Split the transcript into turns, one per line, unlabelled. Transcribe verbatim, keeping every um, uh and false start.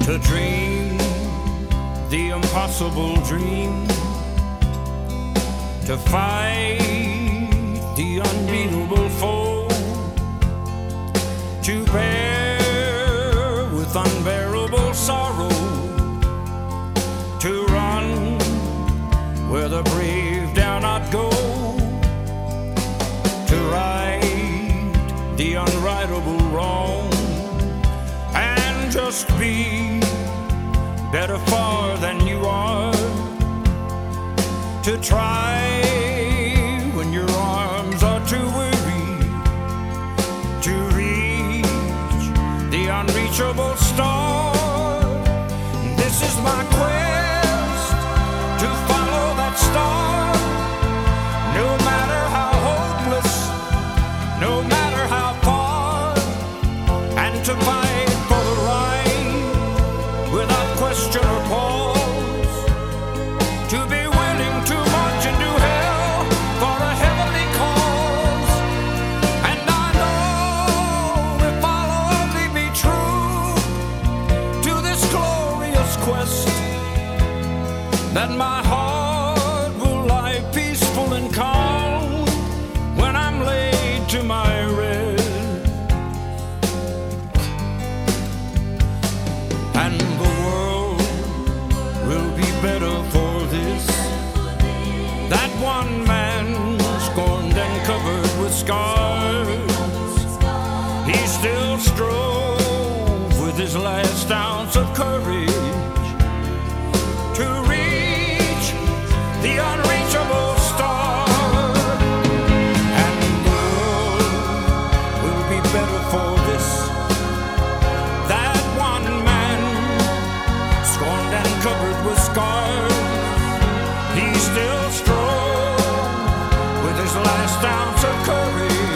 to dream the impossible dream, to fight the unbeatable foe, to bear with unbearable sorrow, to run where the brave dare not go, to right the unrightable wrong, and just be better far than you are, to try when your arms are too weary, to reach the unreachable star. This is my quest, to follow that star, no matter how hopeless, no matter how far, and to fight for the right without question or pause, to be willing to march into hell for a heavenly cause. And I know if I'll only be true to this glorious quest, that my heart will lie peaceful and calm when I'm laid to my rest. And the world will be better for this, that one man scorned and covered with scars, he still strove with his last ounce of courage to reach the unreachable star. And the world will be better for this, that one man scorned and covered with scars, he still strove with his last ounce of courage